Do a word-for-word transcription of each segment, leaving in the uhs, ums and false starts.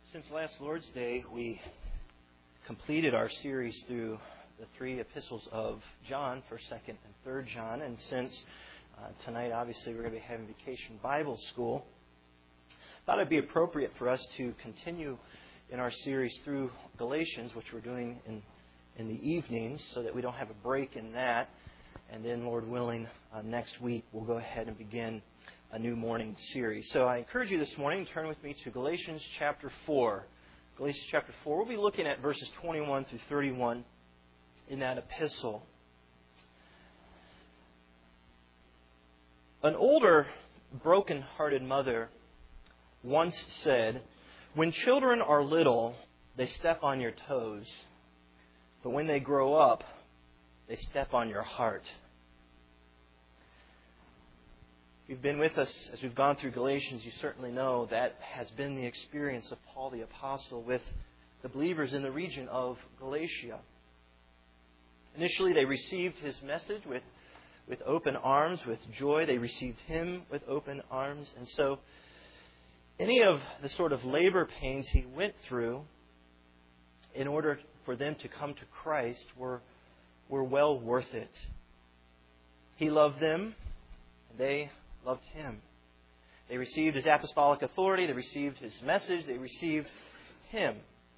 Since last Lord's Day, we completed our series through the three epistles of John, first, second, and third John. And since uh, tonight, obviously, we're going to be having Vacation Bible School, I thought it'd be appropriate for us to continue in our series through Galatians, which we're doing in, in the evenings, so that we don't have a break in that. And then, Lord willing, uh, next week, we'll go ahead and begin a new morning series. So I encourage you this morning to turn with me to Galatians chapter four. Galatians chapter four. We'll be looking at verses twenty-one through thirty-one in that epistle. An older, broken-hearted mother once said, "When children are little, they step on your toes. But when they grow up, they step on your heart." If you've been with us as we've gone through Galatians, you certainly know that has been the experience of Paul the Apostle with the believers in the region of Galatia. Initially, they received his message with, with open arms, with joy. They received him with open arms. And so, any of the sort of labor pains he went through in order for them to come to Christ were, were well worth it. He loved them, and they loved him. They received his apostolic authority. They received his message. They received him.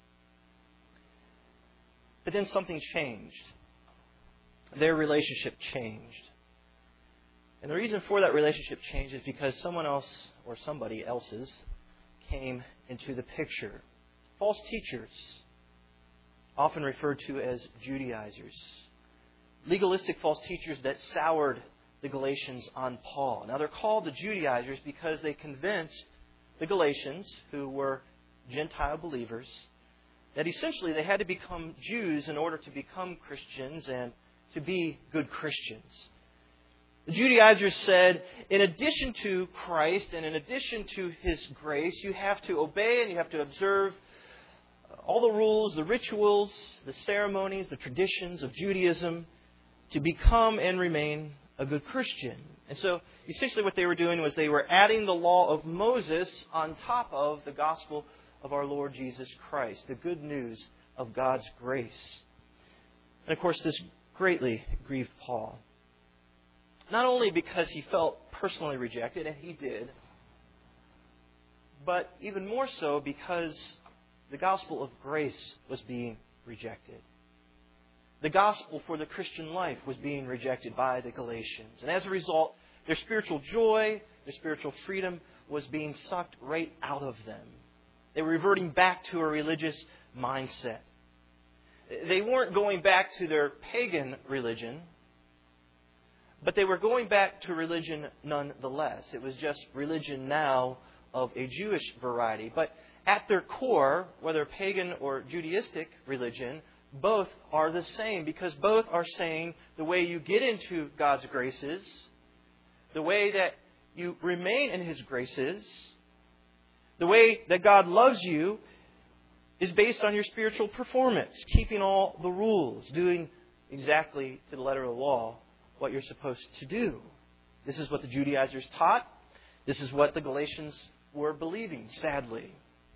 But then something changed. Their relationship changed. And the reason for that relationship change is because someone else or somebody else's came into the picture. False teachers, often referred to as Judaizers. Legalistic false teachers that soured the Galatians on Paul. Now, they're called the Judaizers because they convinced the Galatians, who were Gentile believers, that essentially they had to become Jews in order to become Christians and to be good Christians. The Judaizers said, in addition to Christ and in addition to His grace, you have to obey and you have to observe all the rules, the rituals, the ceremonies, the traditions of Judaism to become and remain a good Christian. And so, essentially what they were doing was they were adding the law of Moses on top of the gospel of our Lord Jesus Christ, the good news of God's grace. And of course, this greatly grieved Paul. Not only because he felt personally rejected, and he did, but even more so because the gospel of grace was being rejected. The gospel for the Christian life was being rejected by the Galatians. And as a result, their spiritual joy, their spiritual freedom was being sucked right out of them. They were reverting back to a religious mindset. They weren't going back to their pagan religion, but they were going back to religion nonetheless. It was just religion now of a Jewish variety. But at their core, whether pagan or Judaistic religion, both are the same, because both are saying the way you get into God's graces, the way that you remain in His graces, the way that God loves you is based on your spiritual performance, keeping all the rules, doing exactly to the letter of the law what you're supposed to do. This is what the Judaizers taught. This is what the Galatians were believing, sadly.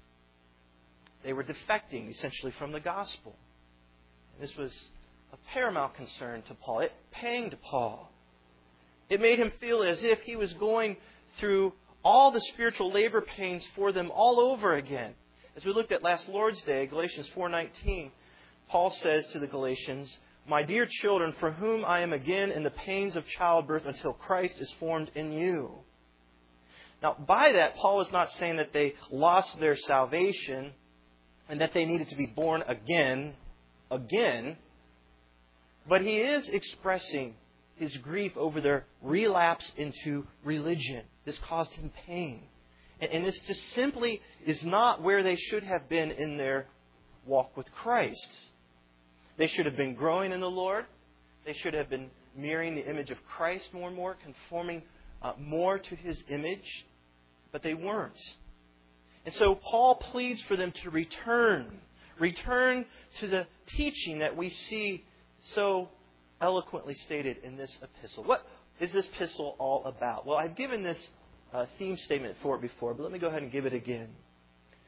They were defecting essentially from the gospel. This was a paramount concern to Paul. It panged Paul. It made him feel as if he was going through all the spiritual labor pains for them all over again. As we looked at last Lord's Day, Galatians four nineteen, Paul says to the Galatians, "My dear children, for whom I am again in the pains of childbirth until Christ is formed in you." Now, by that, Paul is not saying that they lost their salvation and that they needed to be born again again, but he is expressing his grief over their relapse into religion. This caused him pain. And this just simply is not where they should have been in their walk with Christ. They should have been growing in the Lord. They should have been mirroring the image of Christ more and more, conforming uh, more to His image, but they weren't. And so Paul pleads for them to return. Return to the teaching that we see so eloquently stated in this epistle. What is this epistle all about? Well, I've given this uh, theme statement for it before, but let me go ahead and give it again.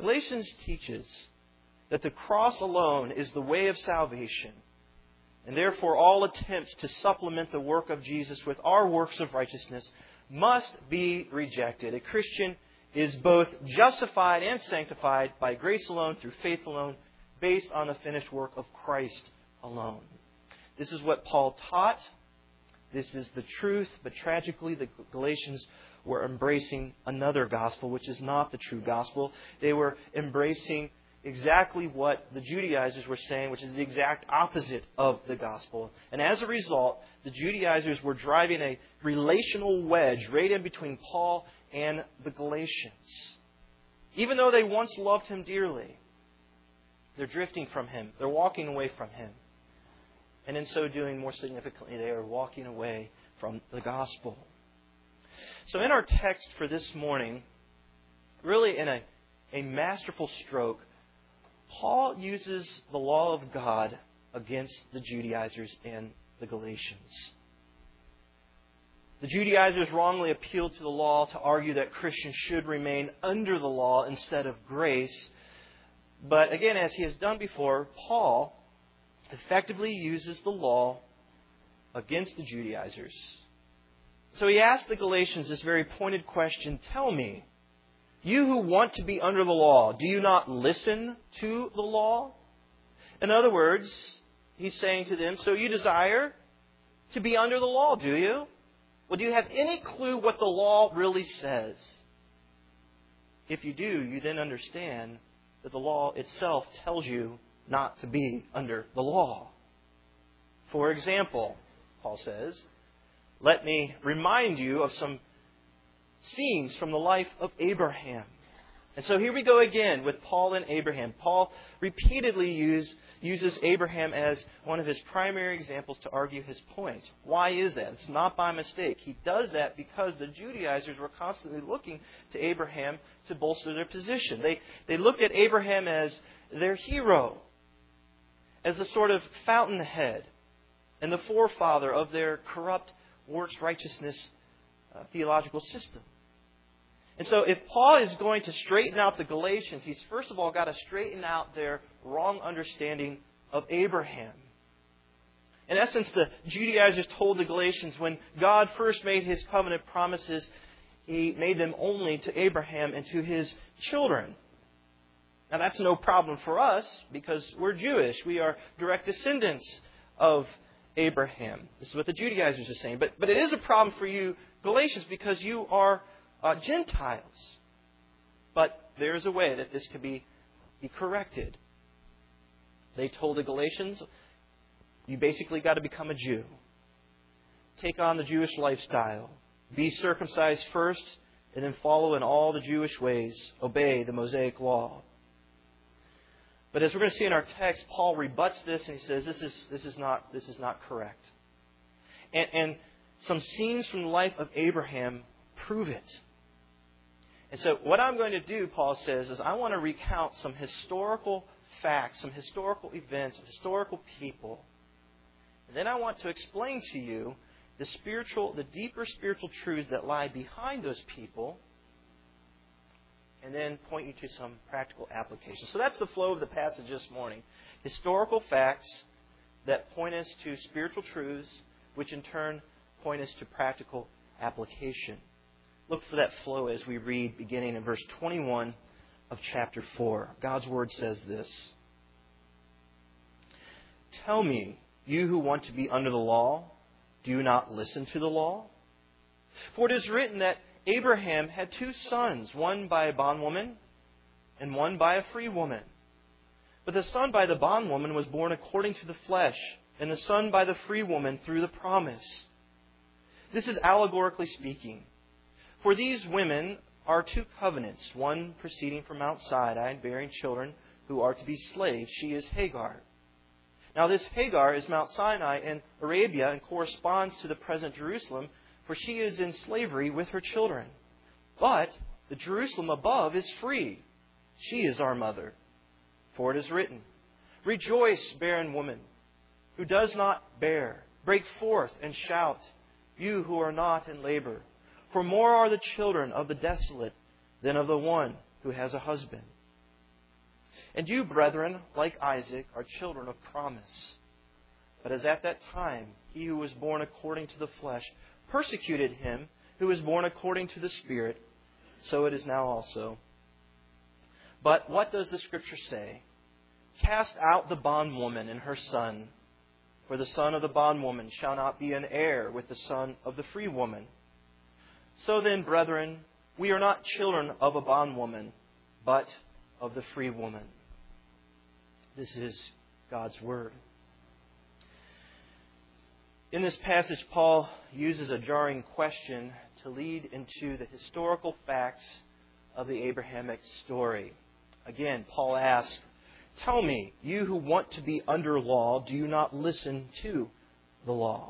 Galatians teaches that the cross alone is the way of salvation, and therefore all attempts to supplement the work of Jesus with our works of righteousness must be rejected. A Christian is both justified and sanctified by grace alone, through faith alone, based on the finished work of Christ alone. This is what Paul taught. This is the truth, but tragically the Galatians were embracing another gospel, which is not the true gospel. They were embracing exactly what the Judaizers were saying, which is the exact opposite of the gospel. And as a result, the Judaizers were driving a relational wedge right in between Paul and the Galatians. Even though they once loved him dearly, they're drifting from him. They're walking away from him. And in so doing, more significantly, they are walking away from the gospel. So in our text for this morning, really in a, a masterful stroke, Paul uses the law of God against the Judaizers and the Galatians. The Judaizers wrongly appealed to the law to argue that Christians should remain under the law instead of grace. But again, as he has done before, Paul effectively uses the law against the Judaizers. So he asked the Galatians this very pointed question, "Tell me, you who want to be under the law, do you not listen to the law?" In other words, he's saying to them, so you desire to be under the law, do you? Well, do you have any clue what the law really says? If you do, you then understand that the law itself tells you not to be under the law. For example, Paul says, let me remind you of some scenes from the life of Abraham. And so here we go again with Paul and Abraham. Paul repeatedly use, uses Abraham as one of his primary examples to argue his point. Why is that? It's not by mistake. He does that because the Judaizers were constantly looking to Abraham to bolster their position. They, they looked at Abraham as their hero, as the sort of fountainhead and the forefather of their corrupt works righteousness uh, theological system. And so if Paul is going to straighten out the Galatians, he's first of all got to straighten out their wrong understanding of Abraham. In essence, the Judaizers told the Galatians when God first made His covenant promises, He made them only to Abraham and to his children. Now that's no problem for us because we're Jewish. We are direct descendants of Abraham. This is what the Judaizers are saying. But, but it is a problem for you, Galatians, because you are Uh, Gentiles. But there is a way that this can be, be corrected. They told the Galatians, you basically got to become a Jew. Take on the Jewish lifestyle. Be circumcised first, and then follow in all the Jewish ways. Obey the Mosaic law. But as we're going to see in our text, Paul rebuts this and he says this is this is not this is not correct. And, and some scenes from the life of Abraham prove it. And so what I'm going to do, Paul says, is I want to recount some historical facts, some historical events, some historical people. And then I want to explain to you the spiritual, the deeper spiritual truths that lie behind those people. And then point you to some practical applications. So that's the flow of the passage this morning. Historical facts that point us to spiritual truths, which in turn point us to practical application. Look for that flow as we read beginning in verse twenty-one of chapter four. God's Word says this. Tell me, you who want to be under the law, do you not listen to the law? For it is written that Abraham had two sons, one by a bondwoman and one by a free woman. But the son by the bondwoman was born according to the flesh, and the son by the free woman through the promise. This is allegorically speaking. For these women are two covenants, one proceeding from Mount Sinai and bearing children who are to be slaves. She is Hagar. Now this Hagar is Mount Sinai in Arabia and corresponds to the present Jerusalem, for she is in slavery with her children. But the Jerusalem above is free. She is our mother. For it is written, Rejoice, barren woman, who does not bear. Break forth and shout, you who are not in labor. For more are the children of the desolate than of the one who has a husband. And you, brethren, like Isaac, are children of promise. But as at that time he who was born according to the flesh persecuted him who was born according to the Spirit, so it is now also. But what does the Scripture say? Cast out the bondwoman and her son, for the son of the bondwoman shall not be an heir with the son of the free woman. So then, brethren, we are not children of a bondwoman, but of the free woman. This is God's Word. In this passage, Paul uses a jarring question to lead into the historical facts of the Abrahamic story. Again, Paul asks, "Tell me, you who want to be under law, do you not listen to the law?"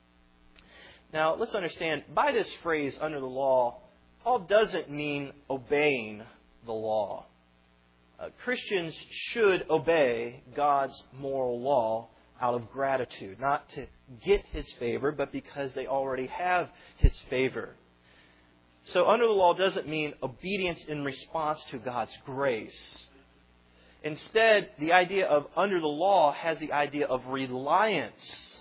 Now, let's understand, by this phrase, under the law, Paul doesn't mean obeying the law. Uh, Christians should obey God's moral law out of gratitude, not to get His favor, but because they already have His favor. So under the law doesn't mean obedience in response to God's grace. Instead, the idea of under the law has the idea of reliance.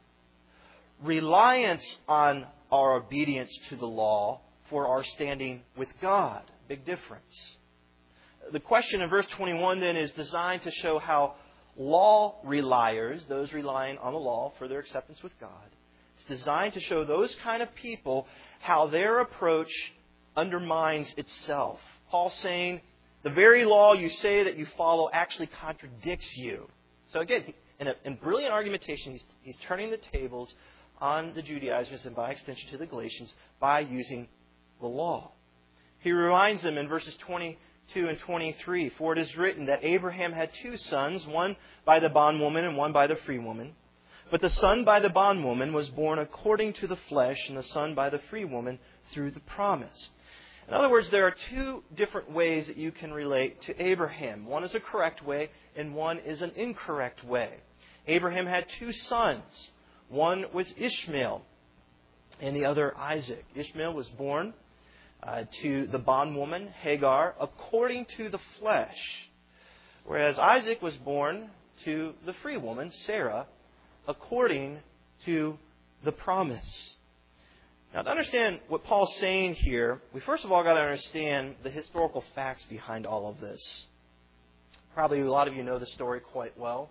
Reliance on our obedience to the law for our standing with God. Big difference. The question in verse twenty-one then is designed to show how law reliers, those relying on the law for their acceptance with God, it's designed to show those kind of people how their approach undermines itself. Paul's saying, the very law you say that you follow actually contradicts you. So again, in, a, in brilliant argumentation, he's, he's turning the tables on the Judaizers and by extension to the Galatians by using the law. He reminds them in verses twenty-two and twenty-three, "For it is written that Abraham had two sons, one by the bondwoman and one by the free woman. But the son by the bondwoman was born according to the flesh, and the son by the free woman through the promise." In other words, there are two different ways that you can relate to Abraham. One is a correct way, and one is an incorrect way. Abraham had two sons. One was Ishmael, and the other Isaac. Ishmael was born uh, to the bondwoman, Hagar, according to the flesh, whereas Isaac was born to the free woman, Sarah, according to the promise. Now, to understand what Paul's saying here, we first of all got to understand the historical facts behind all of this. Probably a lot of you know the story quite well.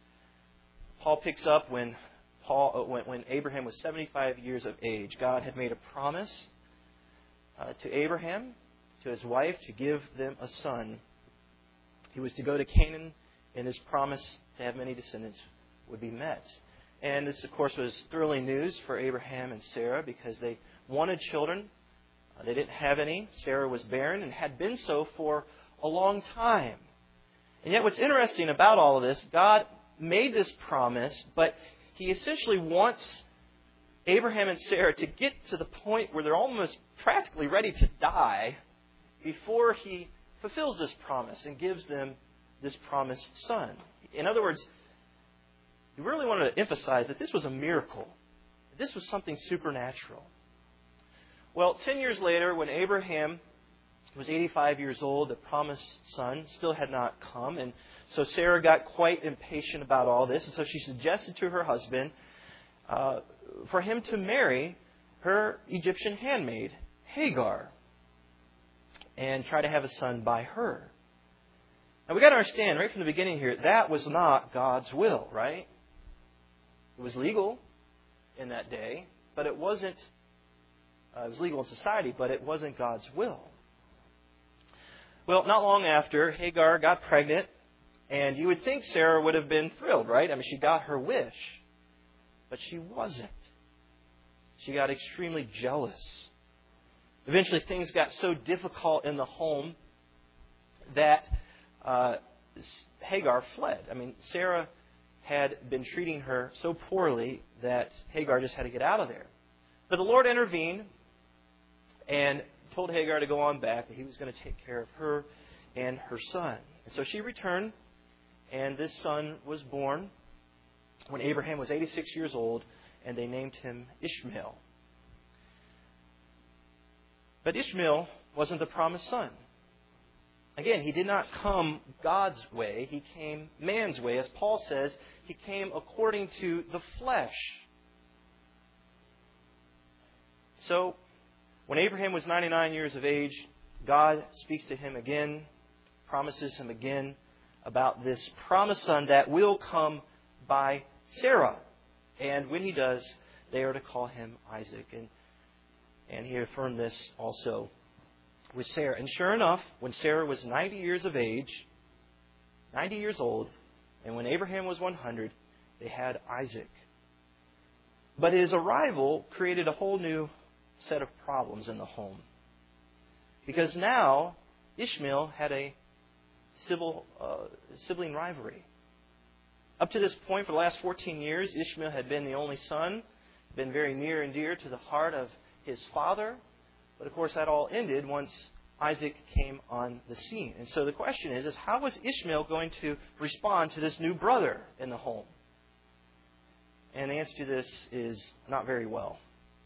Paul picks up when Paul, when, when Abraham was seventy-five years of age. God had made a promise uh, to Abraham, to his wife, to give them a son. He was to go to Canaan, and his promise to have many descendants would be met. And this, of course, was thrilling news for Abraham and Sarah because they wanted children. Uh, they didn't have any. Sarah was barren and had been so for a long time. And yet what's interesting about all of this, God made this promise, but He essentially wants Abraham and Sarah to get to the point where they're almost practically ready to die before He fulfills this promise and gives them this promised son. In other words, He really wanted to emphasize that this was a miracle. This was something supernatural. Well, ten years later, when Abraham was eighty-five years old, the promised son still had not come. And so Sarah got quite impatient about all this. And so she suggested to her husband uh, for him to marry her Egyptian handmaid, Hagar, and try to have a son by her. Now, we've got to understand right from the beginning here, that was not God's will, right? It was legal in that day, but it wasn't, uh, it was legal in society, but it wasn't God's will. Well, not long after, Hagar got pregnant, and you would think Sarah would have been thrilled, right? I mean, she got her wish, but she wasn't. She got extremely jealous. Eventually, things got so difficult in the home that uh, Hagar fled. I mean, Sarah had been treating her so poorly that Hagar just had to get out of there. But the Lord intervened and told Hagar to go on back, that He was going to take care of her and her son. And so she returned, and this son was born when Abraham was eighty-six years old, and they named him Ishmael. But Ishmael wasn't the promised son. Again, he did not come God's way. He came man's way. As Paul says, he came according to the flesh. So, when Abraham was ninety-nine years of age, God speaks to him again, promises him again about this promised son that will come by Sarah. And when he does, they are to call him Isaac. And, and he affirmed this also with Sarah. And sure enough, when Sarah was ninety years of age, ninety years old, and when Abraham was one hundred, they had Isaac. But his arrival created a whole new set of problems in the home. Because now Ishmael had a civil uh, sibling rivalry. Up to this point, for the last fourteen years, Ishmael had been the only son, been very near and dear to the heart of his father. But of course, that all ended once Isaac came on the scene. And so the question is, is how was Ishmael going to respond to this new brother in the home? And the answer to this is not very well.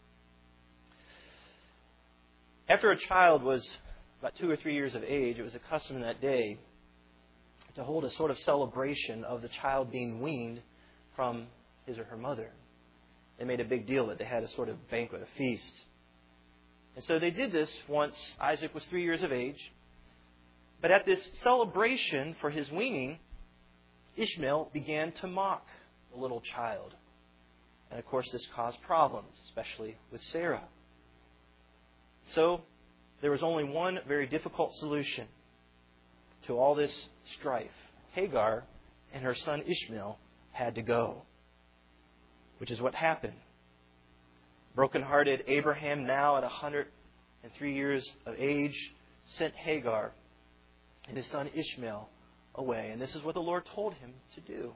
After a child was about two or three years of age, it was a custom in that day to hold a sort of celebration of the child being weaned from his or her mother. They made a big deal that they had a sort of banquet, a feast. And so they did this once Isaac was three years of age. But at this celebration for his weaning, Ishmael began to mock the little child. And of course, this caused problems, especially with Sarah. So there was only one very difficult solution to all this strife. Hagar and her son Ishmael had to go, which is what happened. Broken-hearted Abraham, now at one hundred three years of age, sent Hagar and his son Ishmael away. And this is what the Lord told him to do.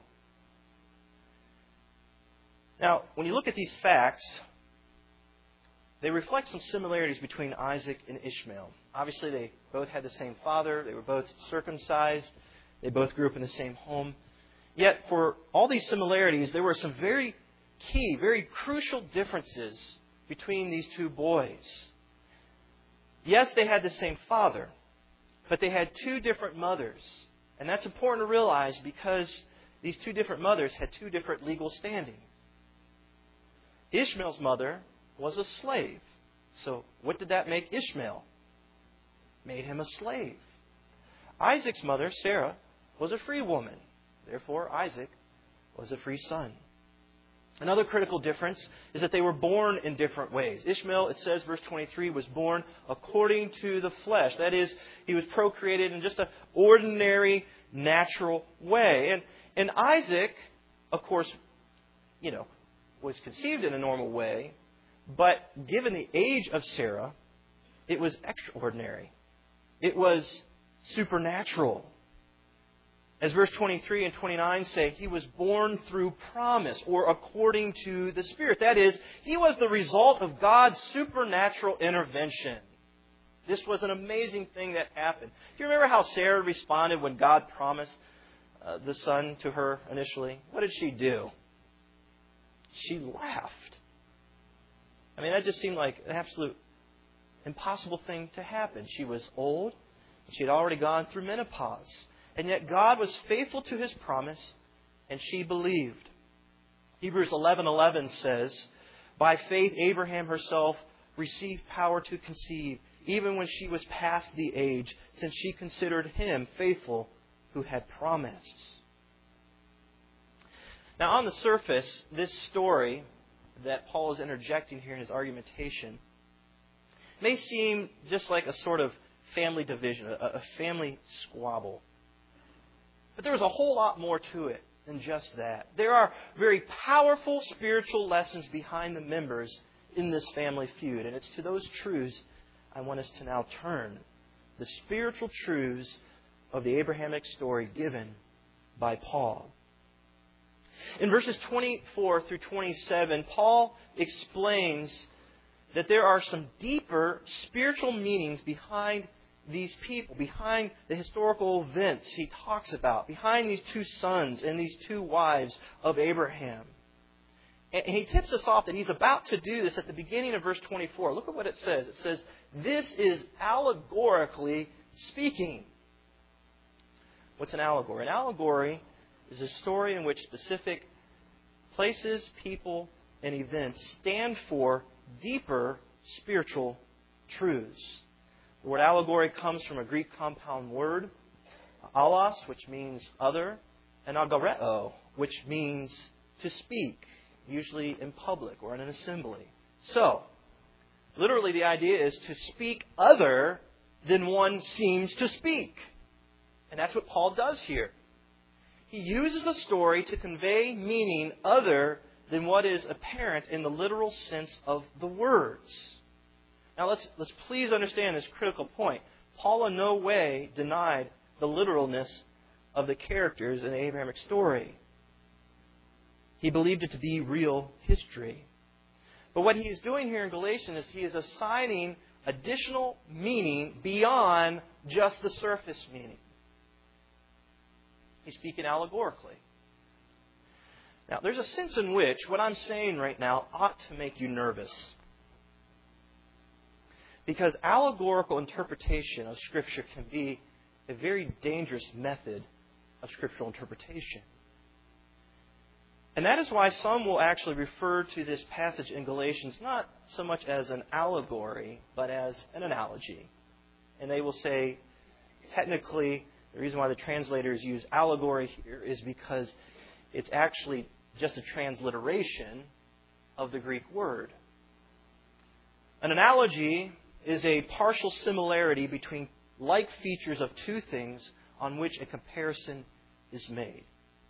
Now, when you look at these facts, they reflect some similarities between Isaac and Ishmael. Obviously, they both had the same father. They were both circumcised. They both grew up in the same home. Yet, for all these similarities, there were some very key, very crucial differences between these two boys. Yes, they had the same father, but they had two different mothers. And that's important to realize because these two different mothers had two different legal standings. Ishmael's mother was a slave. So what did that make Ishmael? Made him a slave. Isaac's mother, Sarah, was a free woman. Therefore, Isaac was a free son. Another critical difference is that they were born in different ways. Ishmael, it says, verse twenty-three, was born according to the flesh. That is, he was procreated in just an ordinary, natural way. And, and Isaac, of course, you know, was conceived in a normal way, but given the age of Sarah, it was extraordinary. It was supernatural. As verse twenty-three and twenty-nine say, he was born through promise or according to the Spirit. That is, he was the result of God's supernatural intervention. This was an amazing thing that happened. Do you remember how Sarah responded when God promised uh, the son to her initially? What did she do? She laughed. I mean, that just seemed like an absolute impossible thing to happen. She was old. She had already gone through menopause. And yet God was faithful to His promise, and she believed. Hebrews eleven eleven says, by faith Abraham herself received power to conceive, even when she was past the age, since she considered him faithful who had promised. Now, on the surface, this story that Paul is interjecting here in his argumentation may seem just like a sort of family division, a, a family squabble. But there is a whole lot more to it than just that. There are very powerful spiritual lessons behind the members in this family feud. And it's to those truths I want us to now turn. The spiritual truths of the Abrahamic story given by Paul. In verses twenty-four through twenty-seven, Paul explains that there are some deeper spiritual meanings behind these people, behind the historical events he talks about, behind these two sons and these two wives of Abraham. And he tips us off that he's about to do this at the beginning of verse twenty-four. Look at what it says. It says, this is allegorically speaking. What's an allegory? An allegory is a story in which specific places, people, and events stand for deeper spiritual truths. The word allegory comes from a Greek compound word, allos, which means other, and agoreo, which means to speak, usually in public or in an assembly. So, literally the idea is to speak other than one seems to speak. And that's what Paul does here. He uses a story to convey meaning other than what is apparent in the literal sense of the words. Now let's, let's please understand this critical point. Paul in no way denied the literalness of the characters in the Abrahamic story. He believed it to be real history. But what he is doing here in Galatians is he is assigning additional meaning beyond just the surface meaning. He's speaking allegorically. Now, there's a sense in which what I'm saying right now ought to make you nervous. Because allegorical interpretation of Scripture can be a very dangerous method of scriptural interpretation. And that is why some will actually refer to this passage in Galatians not so much as an allegory, but as an analogy. And they will say, technically, the reason why the translators use allegory here is because it's actually just a transliteration of the Greek word. An analogy is a partial similarity between like features of two things on which a comparison is made.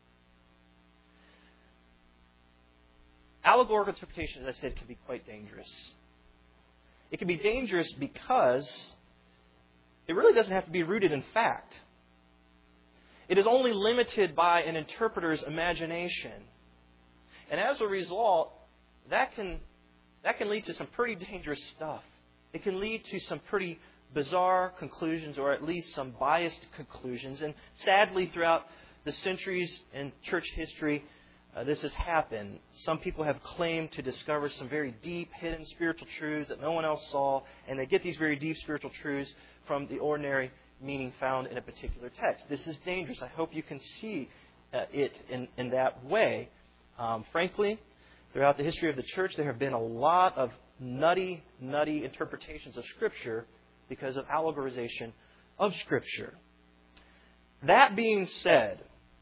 Allegorical interpretation, as I said, can be quite dangerous. It can be dangerous because it really doesn't have to be rooted in fact. It is only limited by an interpreter's imagination. And as a result, that can, that can lead to some pretty dangerous stuff. It can lead to some pretty bizarre conclusions, or at least some biased conclusions. And sadly, throughout the centuries in church history, uh, this has happened. Some people have claimed to discover some very deep, hidden spiritual truths that no one else saw, and they get these very deep spiritual truths from the ordinary meaning found in a particular text. This is dangerous. I hope you can see uh, it in, in that way. Um, frankly, throughout the history of the church, there have been a lot of nutty, nutty interpretations of Scripture because of allegorization of Scripture. That being said,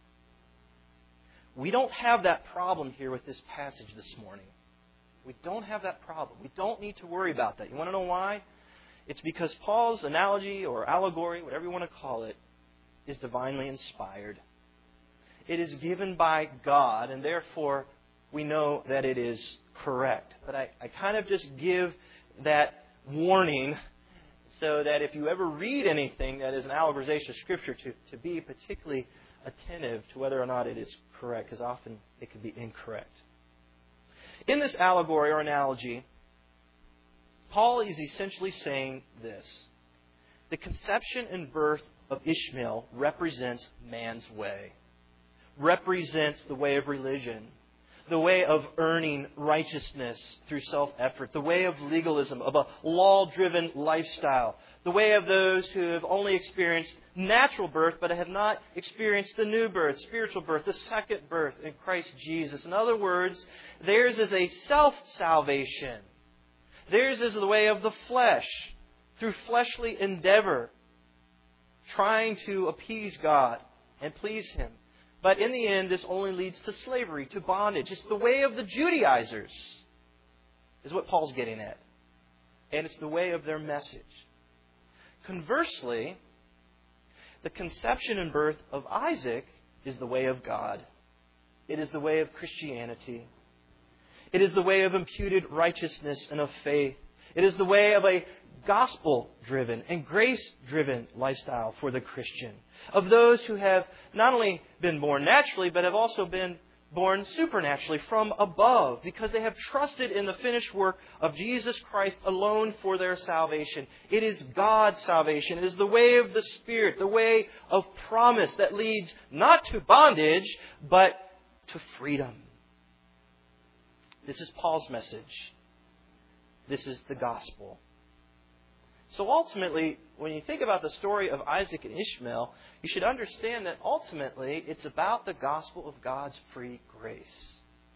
we don't have that problem here with this passage this morning. We don't have that problem. We don't need to worry about that. You want to know why? It's because Paul's analogy or allegory, whatever you want to call it, is divinely inspired. It is given by God, and therefore we know that it is correct. But I, I kind of just give that warning so that if you ever read anything that is an allegorization of Scripture, to, to be particularly attentive to whether or not it is correct, because often it can be incorrect. In this allegory or analogy, Paul is essentially saying this: the conception and birth of Ishmael represents man's way, represents the way of religion, the way of earning righteousness through self-effort, the way of legalism, of a law-driven lifestyle, the way of those who have only experienced natural birth but have not experienced the new birth, spiritual birth, the second birth in Christ Jesus. In other words, theirs is a self-salvation. Theirs is the way of the flesh, through fleshly endeavor, trying to appease God and please Him. But in the end, this only leads to slavery, to bondage. It's the way of the Judaizers, is what Paul's getting at. And it's the way of their message. Conversely, the conception and birth of Isaac is the way of God. It is the way of Christianity. It is the way of imputed righteousness and of faith. It is the way of a gospel-driven and grace-driven lifestyle for the Christian. Of those who have not only been born naturally, but have also been born supernaturally from above, because they have trusted in the finished work of Jesus Christ alone for their salvation. It is God's salvation. It is the way of the Spirit, the way of promise that leads not to bondage, but to freedom. This is Paul's message. This is the gospel. So ultimately, when you think about the story of Isaac and Ishmael, you should understand that ultimately it's about the gospel of God's free grace.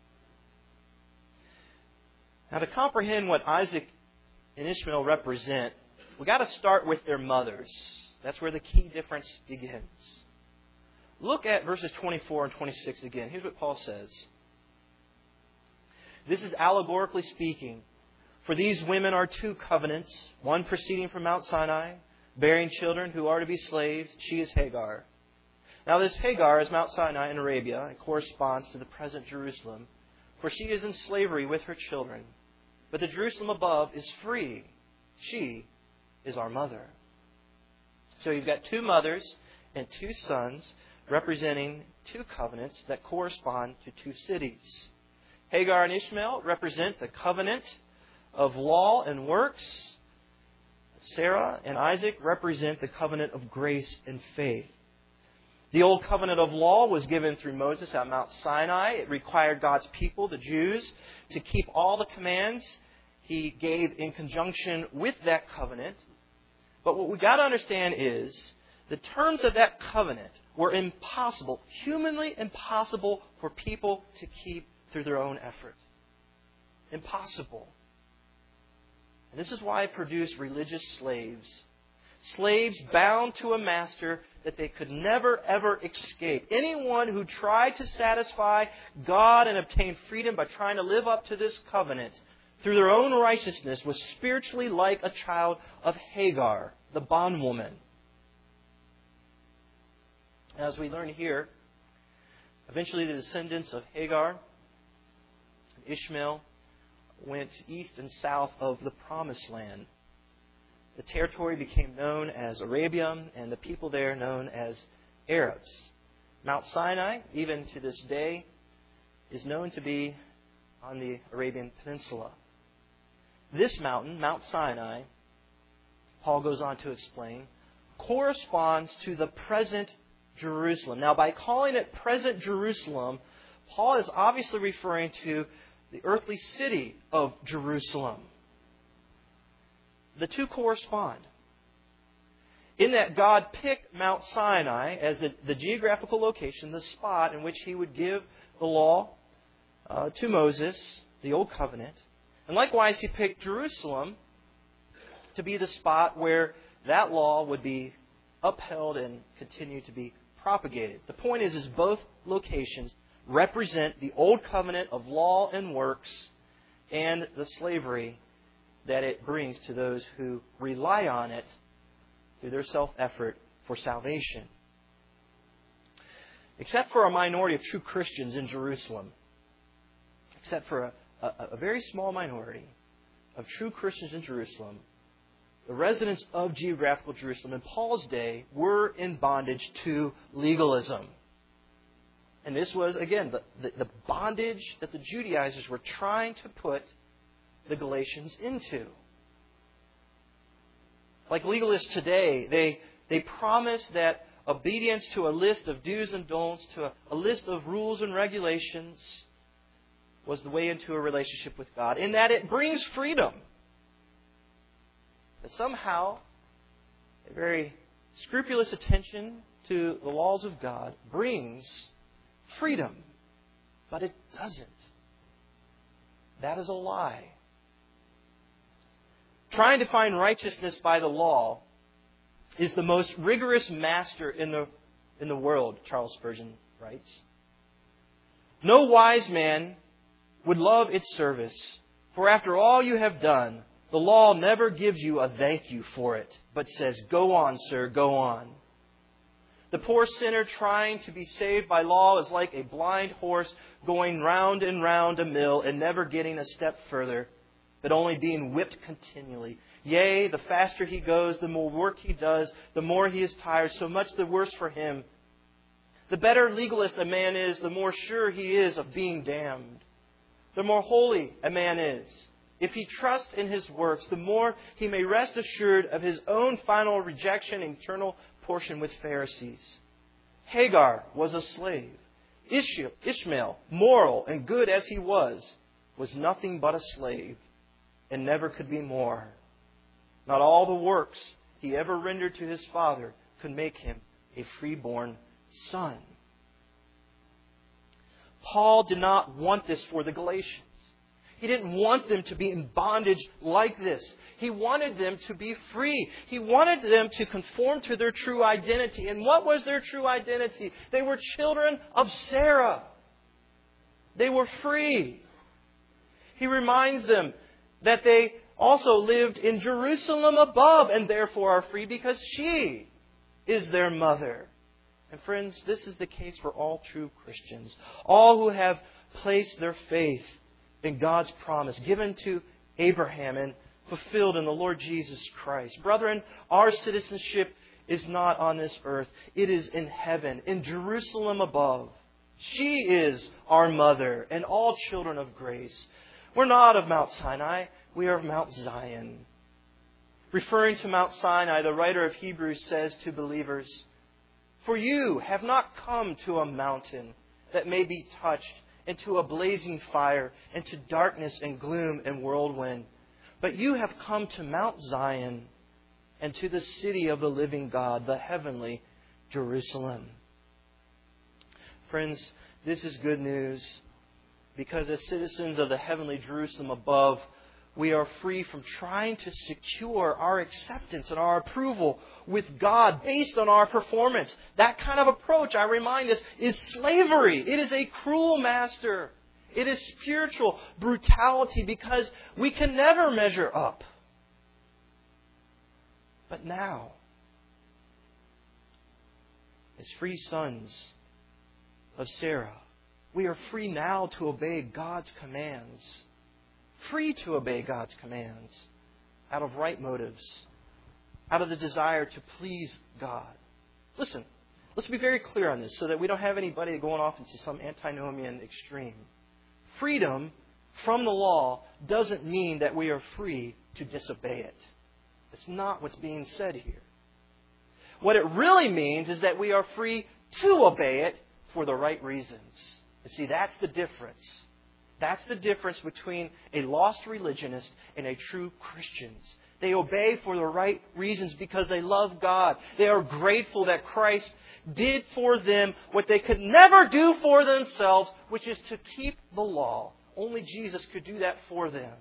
Now, to comprehend what Isaac and Ishmael represent, we've got to start with their mothers. That's where the key difference begins. Look at verses twenty-four and twenty-six again. Here's what Paul says. This is allegorically speaking. For these women are two covenants, one proceeding from Mount Sinai, bearing children who are to be slaves. She is Hagar. Now this Hagar is Mount Sinai in Arabia and corresponds to the present Jerusalem, for she is in slavery with her children. But the Jerusalem above is free. She is our mother. So you've got two mothers and two sons representing two covenants that correspond to two cities. Hagar and Ishmael represent the covenant of law and works. Sarah and Isaac represent the covenant of grace and faith. The old covenant of law was given through Moses at Mount Sinai. It required God's people, the Jews, to keep all the commands He gave in conjunction with that covenant. But what we've got to understand is the terms of that covenant were impossible, humanly impossible for people to keep through their own effort. Impossible. And this is why it produced religious slaves. Slaves bound to a master that they could never, ever escape. Anyone who tried to satisfy God and obtain freedom by trying to live up to this covenant through their own righteousness was spiritually like a child of Hagar, the bondwoman. As we learn here, eventually the descendants of Hagar and Ishmael went east and south of the Promised Land. The territory became known as Arabia, and the people there known as Arabs. Mount Sinai, even to this day, is known to be on the Arabian Peninsula. This mountain, Mount Sinai, Paul goes on to explain, corresponds to the present Jerusalem. Now, by calling it present Jerusalem, Paul is obviously referring to the earthly city of Jerusalem. The two correspond. In that God picked Mount Sinai as the, the geographical location, the spot in which He would give the law uh, to Moses, the Old Covenant. And likewise, He picked Jerusalem to be the spot where that law would be upheld and continue to be propagated. The point is, is both locations represent the Old Covenant of law and works and the slavery that it brings to those who rely on it through their self-effort for salvation. Except for a minority of true Christians in Jerusalem, except for a, a, a very small minority of true Christians in Jerusalem, the residents of geographical Jerusalem in Paul's day were in bondage to legalism. And this was, again, the, the, the bondage that the Judaizers were trying to put the Galatians into. Like legalists today, they, they promise that obedience to a list of do's and don'ts, to a, a list of rules and regulations, was the way into a relationship with God, in that it brings freedom. That somehow a very scrupulous attention to the laws of God brings freedom. But it doesn't. That is a lie. Trying to find righteousness by the law is the most rigorous master in the, in the world, Charles Spurgeon writes. No wise man would love its service, for after all you have done, the law never gives you a thank you for it, but says, go on, sir, go on. The poor sinner trying to be saved by law is like a blind horse going round and round a mill and never getting a step further, but only being whipped continually. Yea, the faster he goes, the more work he does, the more he is tired, so much the worse for him. The better legalist a man is, the more sure he is of being damned. The more holy a man is, if he trusts in his works, the more he may rest assured of his own final rejection and eternal portion with Pharisees. Hagar was a slave. Ishmael, moral and good as he was, was nothing but a slave and never could be more. Not all the works he ever rendered to his Father could make him a freeborn son. Paul did not want this for the Galatians. He didn't want them to be in bondage like this. He wanted them to be free. He wanted them to conform to their true identity. And what was their true identity? They were children of Sarah. They were free. He reminds them that they also lived in Jerusalem above and therefore are free because she is their mother. And friends, this is the case for all true Christians. All who have placed their faith in God's promise given to Abraham and fulfilled in the Lord Jesus Christ. Brethren, our citizenship is not on this earth. It is in heaven, in Jerusalem above. She is our mother and all children of grace. We're not of Mount Sinai. We are of Mount Zion. Referring to Mount Sinai, the writer of Hebrews says to believers, "For you have not come to a mountain that may be touched, and to a blazing fire, and to darkness and gloom and whirlwind. But you have come to Mount Zion, and to the city of the living God, the heavenly Jerusalem." Friends, this is good news, because as citizens of the heavenly Jerusalem above, we are free from trying to secure our acceptance and our approval with God based on our performance. That kind of approach, I remind us, is slavery. It is a cruel master. It is spiritual brutality because we can never measure up. But now, as free sons of Sarah, we are free now to obey God's commands. Free to obey God's commands out of right motives, out of the desire to please God. Listen, let's be very clear on this so that we don't have anybody going off into some antinomian extreme. Freedom from the law doesn't mean that we are free to disobey it. That's not what's being said here. What it really means is that we are free to obey it for the right reasons. You see, that's the difference. That's the difference between a lost religionist and a true Christian. They obey for the right reasons because they love God. They are grateful that Christ did for them what they could never do for themselves, which is to keep the law. Only Jesus could do that for them.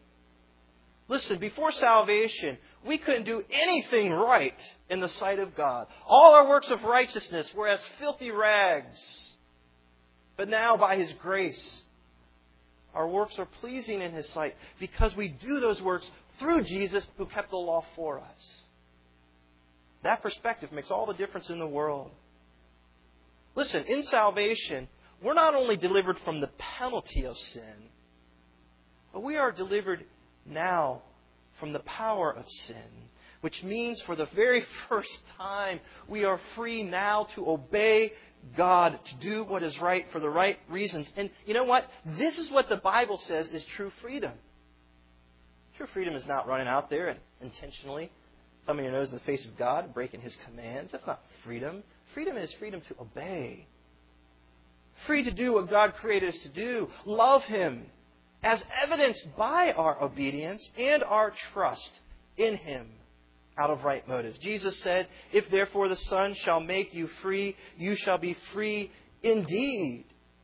Listen, before salvation, we couldn't do anything right in the sight of God. All our works of righteousness were as filthy rags. But now, by His grace, our works are pleasing in His sight because we do those works through Jesus who kept the law for us. That perspective makes all the difference in the world. Listen, in salvation, we're not only delivered from the penalty of sin, but we are delivered now from the power of sin, which means for the very first time we are free now to obey God, to do what is right for the right reasons. And you know what? This is what the Bible says is true freedom. True freedom is not running out there and intentionally thumbing your nose in the face of God and breaking His commands. That's not freedom. Freedom is freedom to obey. Free to do what God created us to do. Love Him, as evidenced by our obedience and our trust in Him out of right motives. Jesus said, "If therefore the Son shall make you free, you shall be free indeed."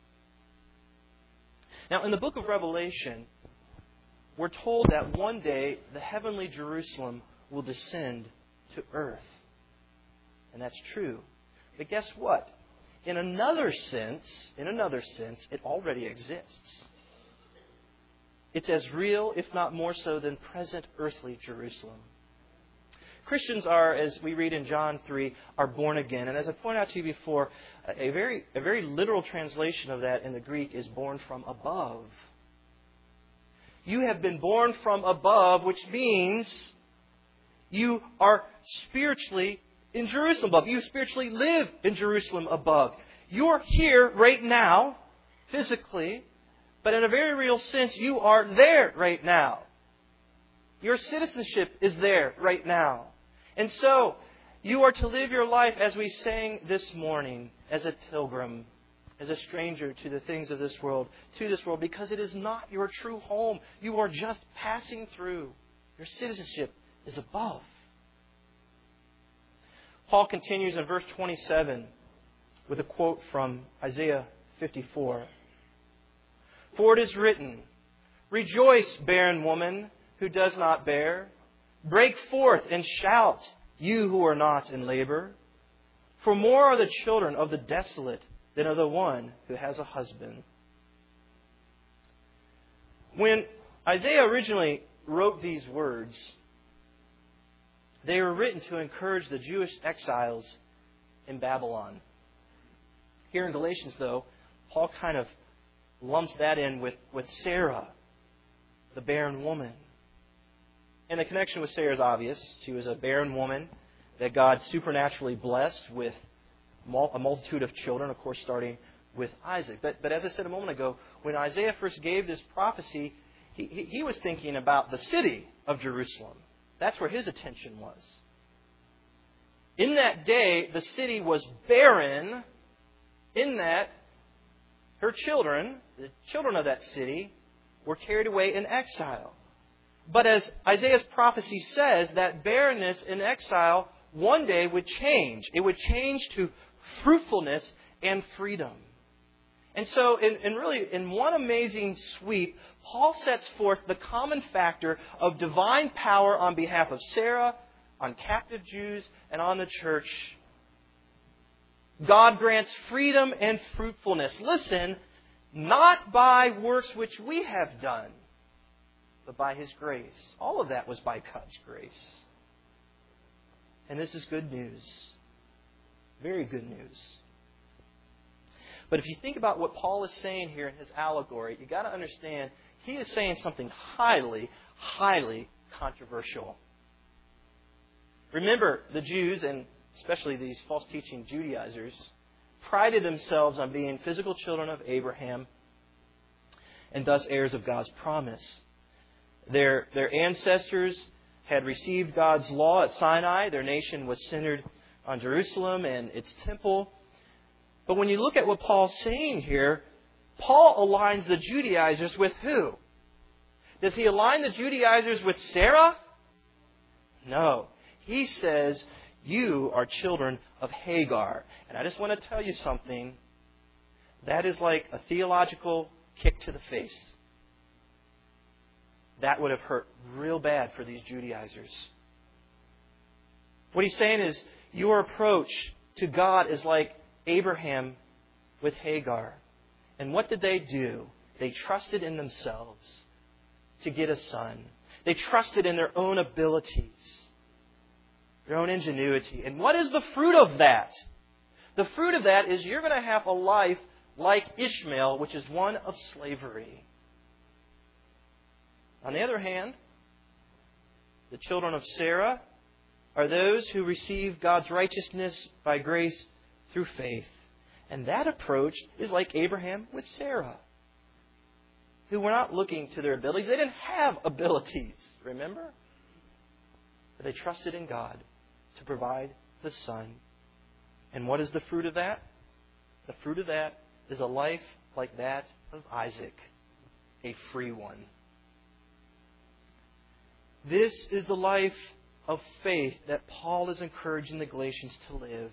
Now, in the book of Revelation, we're told that one day the heavenly Jerusalem will descend to earth. And that's true. But guess what? In another sense, in another sense, it already exists. It's as real, if not more so, than present earthly Jerusalem. Christians are, as we read in John three, are born again. And as I pointed out to you before, a very, a very literal translation of that in the Greek is born from above. You have been born from above, which means you are spiritually in Jerusalem above. You spiritually live in Jerusalem above. You're here right now, physically, but in a very real sense, you are there right now. Your citizenship is there right now. And so, you are to live your life, as we sang this morning, as a pilgrim, as a stranger to the things of this world, to this world, because it is not your true home. You are just passing through. Your citizenship is above. Paul continues in verse twenty-seven with a quote from Isaiah fifty-four. For it is written, Rejoice, barren woman who does not bear. Break forth and shout, you who are not in labor. For more are the children of the desolate than of the one who has a husband. When Isaiah originally wrote these words, they were written to encourage the Jewish exiles in Babylon. Here in Galatians, though, Paul kind of lumps that in with, with Sarah, the barren woman. And the connection with Sarah is obvious. She was a barren woman that God supernaturally blessed with a multitude of children, of course, starting with Isaac. But, but as I said a moment ago, when Isaiah first gave this prophecy, he, he, he was thinking about the city of Jerusalem. That's where his attention was. In that day, the city was barren in that her children, the children of that city, were carried away in exile. But as Isaiah's prophecy says, that barrenness in exile one day would change. It would change to fruitfulness and freedom. And so, in, in really, in one amazing sweep, Paul sets forth the common factor of divine power on behalf of Sarah, on captive Jews, and on the church. God grants freedom and fruitfulness. Listen, not by works which we have done, but by His grace. All of that was by God's grace. And this is good news. Very good news. But if you think about what Paul is saying here in his allegory, you've got to understand he is saying something highly, highly controversial. Remember, the Jews, and especially these false teaching Judaizers, prided themselves on being physical children of Abraham and thus heirs of God's promise. Their, their ancestors had received God's law at Sinai. Their nation was centered on Jerusalem and its temple. But when you look at what Paul's saying here, Paul aligns the Judaizers with who? Does he align the Judaizers with Sarah? No. He says, you are children of Hagar. And I just want to tell you something. That is like a theological kick to the face. That would have hurt real bad for these Judaizers. What he's saying is, your approach to God is like Abraham with Hagar. And what did they do? They trusted in themselves to get a son. They trusted in their own abilities, their own ingenuity. And what is the fruit of that? The fruit of that is you're going to have a life like Ishmael, which is one of slavery. On the other hand, the children of Sarah are those who receive God's righteousness by grace through faith. And that approach is like Abraham with Sarah, who were not looking to their abilities. They didn't have abilities, remember? But they trusted in God to provide the son. And what is the fruit of that? The fruit of that is a life like that of Isaac, a free one. This is the life of faith that Paul is encouraging the Galatians to live.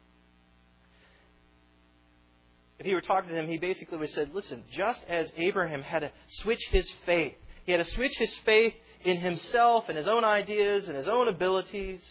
If he were talking to them, he basically would have said, listen, just as Abraham had to switch his faith, he had to switch his faith in himself and his own ideas and his own abilities.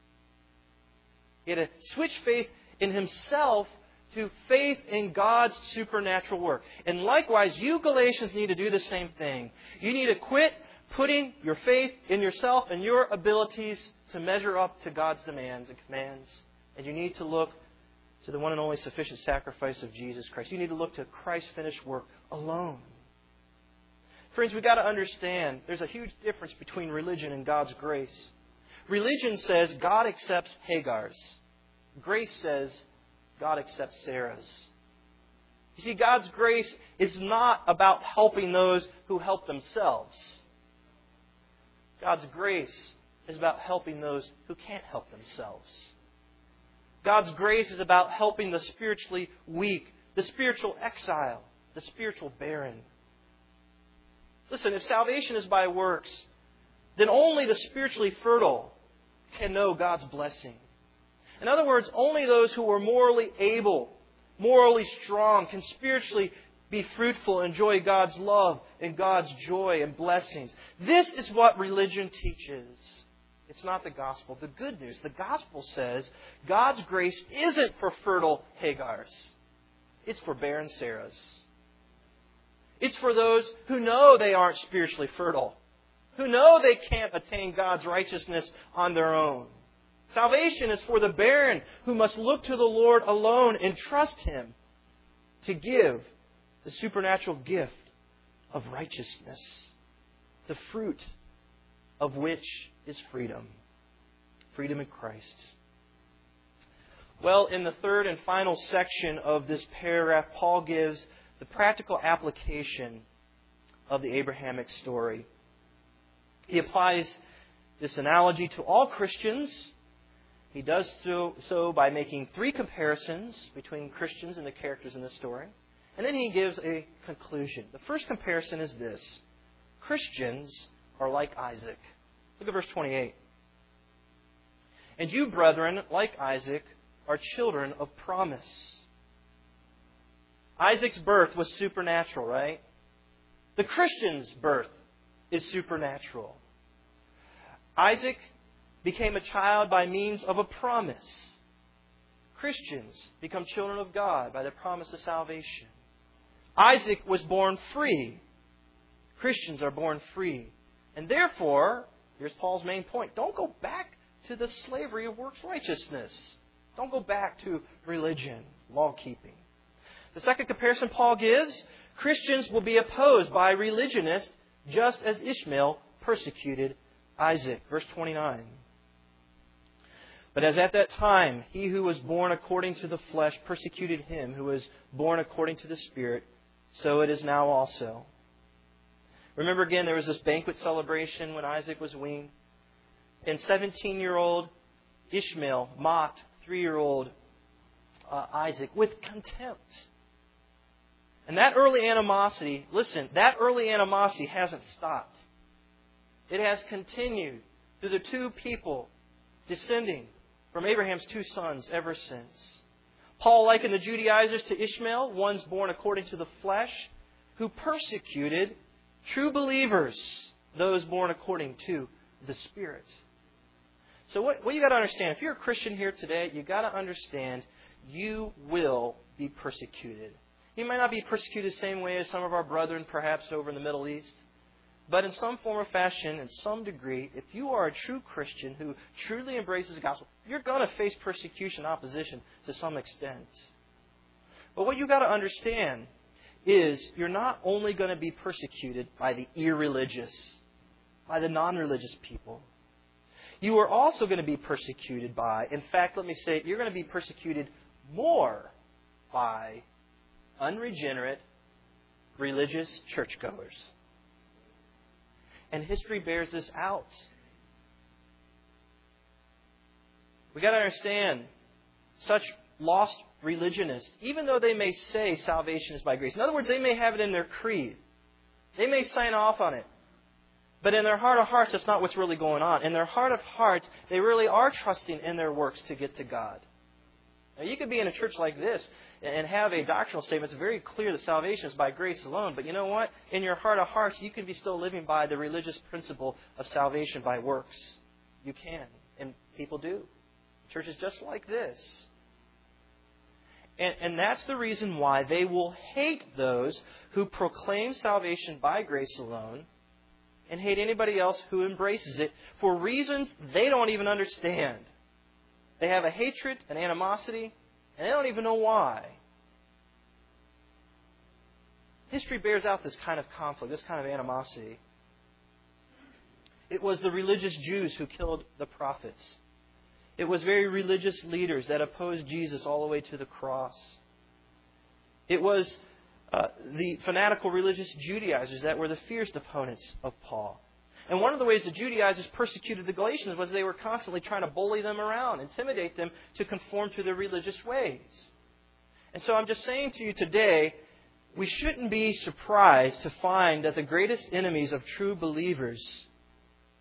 He had to switch faith in himself to faith in God's supernatural work. And likewise, you Galatians need to do the same thing. You need to quit putting your faith in yourself and your abilities to measure up to God's demands and commands. And you need to look to the one and only sufficient sacrifice of Jesus Christ. You need to look to Christ's finished work alone. Friends, we've got to understand there's a huge difference between religion and God's grace. Religion says God accepts Hagar's. Grace says God accepts Sarah's. You see, God's grace is not about helping those who help themselves. God's grace is about helping those who can't help themselves. God's grace is about helping the spiritually weak, the spiritual exile, the spiritual barren. Listen, if salvation is by works, then only the spiritually fertile can know God's blessing. In other words, only those who are morally able, morally strong, can spiritually be fruitful, enjoy God's love and God's joy and blessings. This is what religion teaches. It's not the gospel. The good news, the gospel says God's grace isn't for fertile Hagars. It's for barren Sarahs. It's for those who know they aren't spiritually fertile, who know they can't attain God's righteousness on their own. Salvation is for the barren who must look to the Lord alone and trust Him to give the supernatural gift of righteousness, the fruit of which is freedom. Freedom in Christ. Well, in the third and final section of this paragraph, Paul gives the practical application of the Abrahamic story. He applies this analogy to all Christians. He does so, so by making three comparisons between Christians and the characters in this story. And then he gives a conclusion. The first comparison is this. Christians are like Isaac. Look at verse twenty-eight. And you, brethren, like Isaac, are children of promise. Isaac's birth was supernatural, right? The Christian's birth is supernatural. Isaac became a child by means of a promise. Christians become children of God by the promise of salvation. Isaac was born free. Christians are born free. And therefore, here's Paul's main point. Don't go back to the slavery of works righteousness. Don't go back to religion, law-keeping. The second comparison Paul gives, Christians will be opposed by religionists just as Ishmael persecuted Isaac. Verse twenty-nine. But as at that time, he who was born according to the flesh persecuted him who was born according to the Spirit, so it is now also. Remember again, there was this banquet celebration when Isaac was weaned. And seventeen-year-old Ishmael mocked three-year-old uh, Isaac with contempt. And that early animosity, listen, that early animosity hasn't stopped. It has continued through the two people descending from Abraham's two sons ever since. Paul likened the Judaizers to Ishmael, ones born according to the flesh, who persecuted true believers, those born according to the Spirit. So what, what you got to understand, if you're a Christian here today, you got to understand you will be persecuted. You might not be persecuted the same way as some of our brethren, perhaps over in the Middle East. But in some form or fashion, in some degree, if you are a true Christian who truly embraces the gospel, you're going to face persecution, opposition to some extent. But what you've got to understand is you're not only going to be persecuted by the irreligious, by the non-religious people. You are also going to be persecuted by, in fact, let me say, you're going to be persecuted more by unregenerate religious churchgoers. And history bears this out. We've got to understand, such lost religionists, even though they may say salvation is by grace. In other words, they may have it in their creed. They may sign off on it. But in their heart of hearts, that's not what's really going on. In their heart of hearts, they really are trusting in their works to get to God. Now, you could be in a church like this and have a doctrinal statement that's very clear that salvation is by grace alone. But you know what? In your heart of hearts, you can be still living by the religious principle of salvation by works. You can. And people do. Churches just like this. And, and that's the reason why they will hate those who proclaim salvation by grace alone and hate anybody else who embraces it for reasons they don't even understand. They have a hatred, an animosity, and they don't even know why. History bears out this kind of conflict, this kind of animosity. It was the religious Jews who killed the prophets. It was very religious leaders that opposed Jesus all the way to the cross. It was uh, the fanatical religious Judaizers that were the fierce opponents of Paul. And one of the ways the Judaizers persecuted the Galatians was they were constantly trying to bully them around, intimidate them to conform to their religious ways. And so I'm just saying to you today, we shouldn't be surprised to find that the greatest enemies of true believers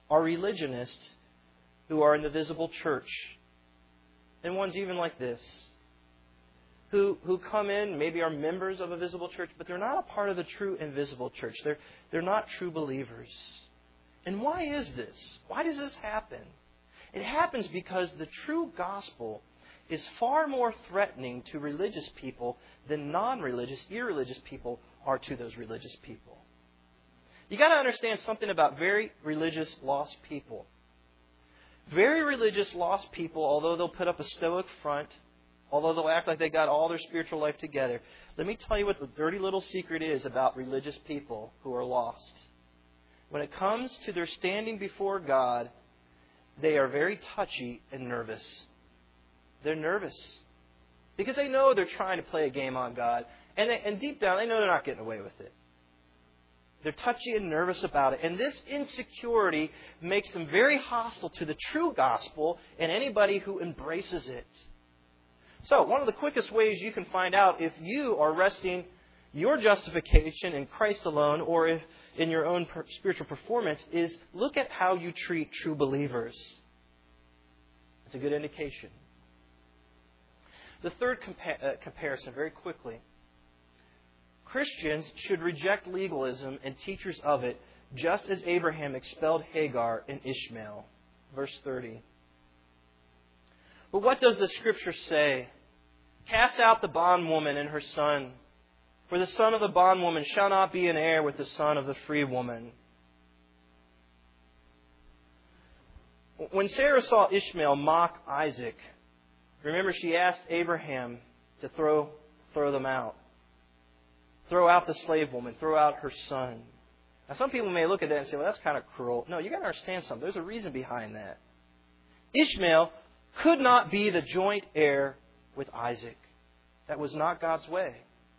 are religionists who are in the visible church. And ones even like this, who who come in, maybe are members of a visible church, but they're not a part of the true invisible church. They're, they're not true believers. And why is this? Why does this happen? It happens because the true gospel is far more threatening to religious people than non-religious, irreligious people are to those religious people. You've got to understand something about very religious, lost people. Very religious, lost people, although they'll put up a stoic front, although they'll act like they got all their spiritual life together, let me tell you what the dirty little secret is about religious people who are lost. When it comes to their standing before God, they are very touchy and nervous. They're nervous because they know they're trying to play a game on God. And, they, and deep down, they know they're not getting away with it. They're touchy and nervous about it. And this insecurity makes them very hostile to the true gospel and anybody who embraces it. So, one of the quickest ways you can find out if you are resting your justification in Christ alone or if in your own spiritual performance is look at how you treat true believers. It's a good indication. The third compa- uh, comparison, very quickly. Christians should reject legalism and teachers of it, just as Abraham expelled Hagar and Ishmael. Verse thirty. But what does the Scripture say? Cast out the bondwoman and her son, for the son of the bondwoman shall not be an heir with the son of the free woman. When Sarah saw Ishmael mock Isaac, remember she asked Abraham to throw, throw them out. Throw out the slave woman. Throw out her son. Now, some people may look at that and say, well, that's kind of cruel. No, you've got to understand something. There's a reason behind that. Ishmael could not be the joint heir with Isaac. That was not God's way.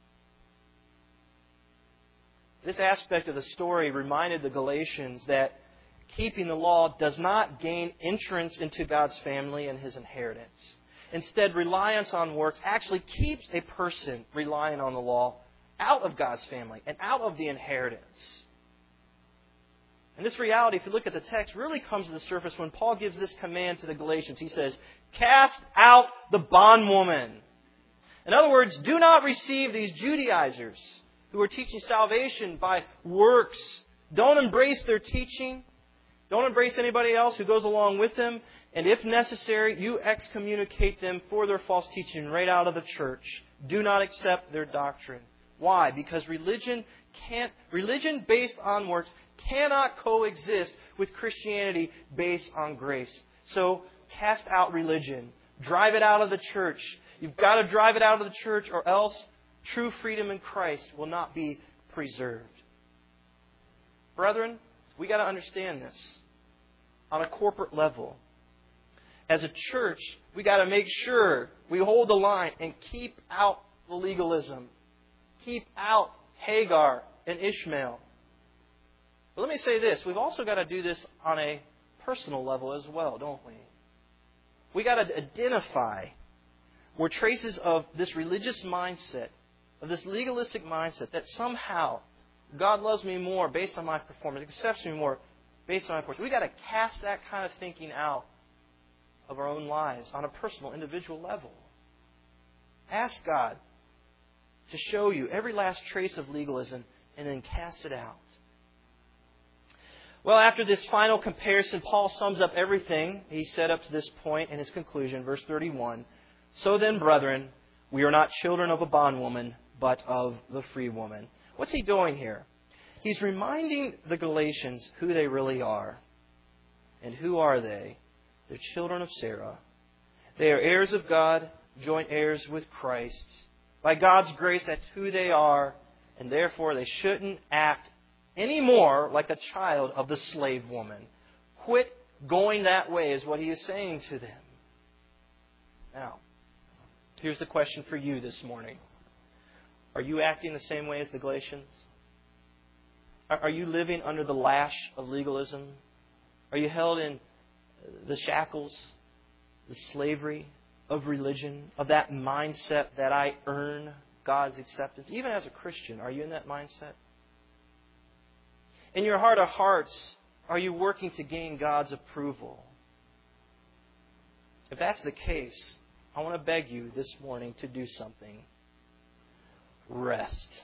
This aspect of the story reminded the Galatians that keeping the law does not gain entrance into God's family and His inheritance. Instead, reliance on works actually keeps a person relying on the law out of God's family and out of the inheritance. And this reality, if you look at the text, really comes to the surface when Paul gives this command to the Galatians. He says, cast out the bondwoman. In other words, do not receive these Judaizers who are teaching salvation by works. Don't embrace their teaching. Don't embrace anybody else who goes along with them. And if necessary, you excommunicate them for their false teaching right out of the church. Do not accept their doctrine. Why? Because religion can't, religion based on works cannot coexist with Christianity based on grace. So cast out religion. Drive it out of the church. You've got to drive it out of the church or else true freedom in Christ will not be preserved. Brethren, we got to understand this on a corporate level. As a church, we got to make sure we hold the line and keep out the legalism. Keep out Hagar and Ishmael. But let me say this. We've also got to do this on a personal level as well, don't we? We got to identify where traces of this religious mindset, of this legalistic mindset, that somehow God loves me more based on my performance, accepts me more based on my performance. We've got to cast that kind of thinking out of our own lives on a personal, individual level. Ask God to show you every last trace of legalism and then cast it out. Well, after this final comparison, Paul sums up everything he said up to this point in his conclusion, verse thirty-one. So then, brethren, we are not children of a bondwoman, but of the free woman. What's he doing here? He's reminding the Galatians who they really are. And who are they? They're children of Sarah. They are heirs of God, joint heirs with Christ. By God's grace, that's who they are. And therefore, they shouldn't act any more like a child of the slave woman. Quit going that way is what he is saying to them. Now, here's the question for you this morning. Are you acting the same way as the Galatians? Are you living under the lash of legalism? Are you held in the shackles, the slavery of religion, of that mindset that I earn God's acceptance? Even as a Christian, are you in that mindset? In your heart of hearts, are you working to gain God's approval? If that's the case, I want to beg you this morning to do something. Rest.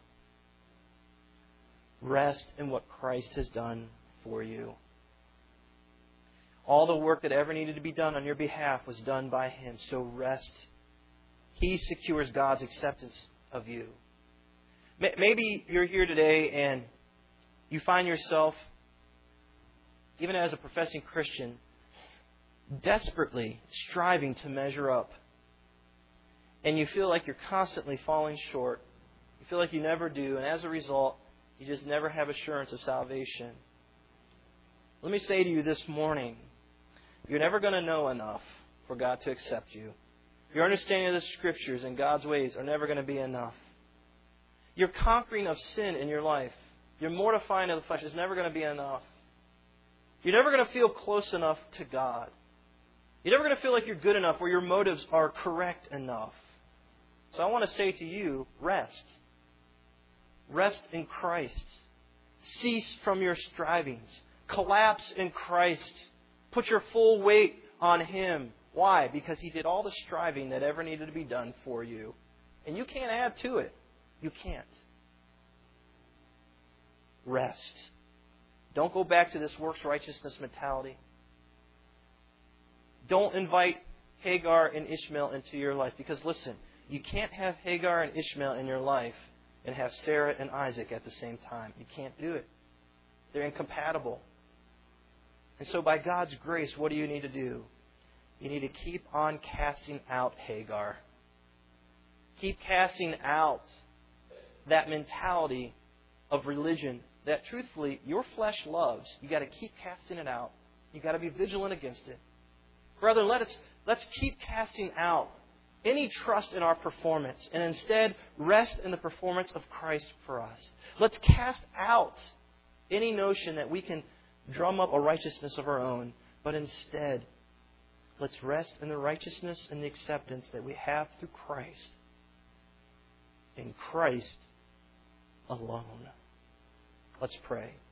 Rest in what Christ has done for you. All the work that ever needed to be done on your behalf was done by Him. So rest. He secures God's acceptance of you. Maybe you're here today and you find yourself, even as a professing Christian, desperately striving to measure up. And you feel like you're constantly falling short. You feel like you never do. And as a result, you just never have assurance of salvation. Let me say to you this morning, you're never going to know enough for God to accept you. Your understanding of the Scriptures and God's ways are never going to be enough. Your conquering of sin in your life, your mortifying of the flesh is never going to be enough. You're never going to feel close enough to God. You're never going to feel like you're good enough or your motives are correct enough. So I want to say to you, rest. Rest in Christ. Cease from your strivings. Collapse in Christ. Put your full weight on Him. Why? Because He did all the striving that ever needed to be done for you. And you can't add to it. You can't. Rest. Don't go back to this works righteousness mentality. Don't invite Hagar and Ishmael into your life. Because listen, you can't have Hagar and Ishmael in your life and have Sarah and Isaac at the same time. You can't do it. They're incompatible. And so by God's grace, what do you need to do? You need to keep on casting out Hagar. Keep casting out that mentality of religion that truthfully your flesh loves. You got to keep casting it out. You got to be vigilant against it. Brethren, let us let's keep casting out any trust in our performance and instead rest in the performance of Christ for us. Let's cast out any notion that we can drum up a righteousness of our own, but instead let's rest in the righteousness and the acceptance that we have through Christ. In Christ alone. Let's pray.